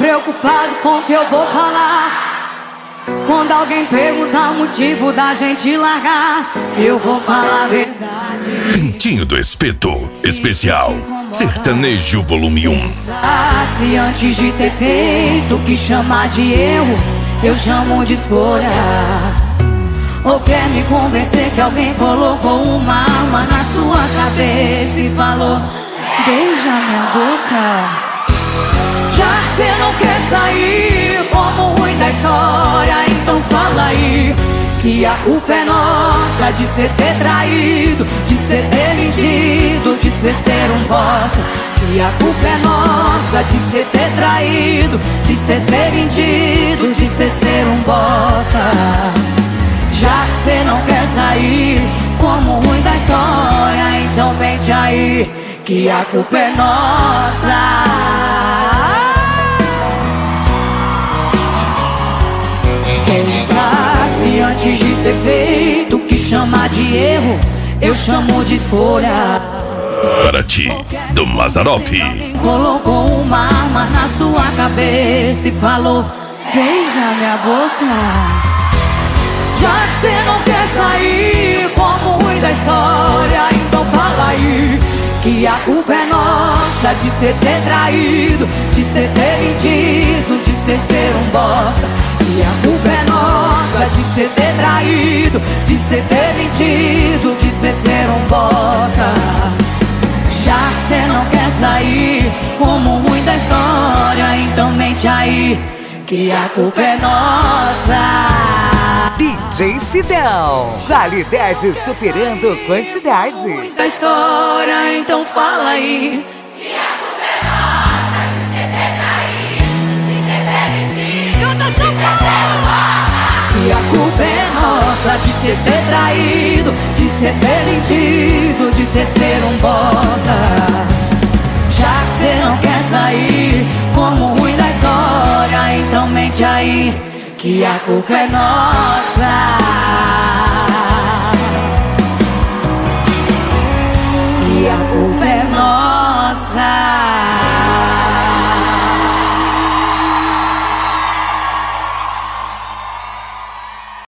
preocupado com o que eu vou falar. Quando alguém perguntar o motivo da gente largar, eu vou falar a verdade. Pintinho do Espeto, especial Sertanejo Volume 1. Se antes de ter feito o que chamar de erro, eu chamo de escolha. Ou quer me convencer que alguém colocou uma arma na sua cabeça e falou: beija minha boca. Já que cê não quer sair como ruim da história, então fala aí que a culpa é nossa de cê ter traído, de cê ter mentido, de cê ser um bosta. Que a culpa é nossa de cê ter traído, de cê ter mentido, de cê ser um bosta. Já que cê não quer sair como ruim da história, então mente aí que a culpa é nossa. Se antes de ter feito o que chamar de erro, eu chamo de escolha. Para ti, do Mazzaropi. Colocou uma arma na sua cabeça e falou: beija minha boca. Já que cê não quer sair como ruim da história, então fala aí que a culpa é nossa de cê ter traído, de cê ter mentido, de cê ser um bosta. E a culpa é nossa de cê ter traído, de cê ter mentido, de cê ser um bosta. Já que cê não quer sair como ruim da história, então mente aí que a culpa é nossa. DJ Sidão, qualidade superando quantidade. Ruim da história, então fala aí que a culpa é nossa de cê ter traído, de cê ter mentido, de cê ser um bosta. Que a culpa é nossa de cê ter traído, de cê ter mentido, de cê ser um bosta. Já que cê não quer sair como ruim da história, então mente aí que a culpa é nossa.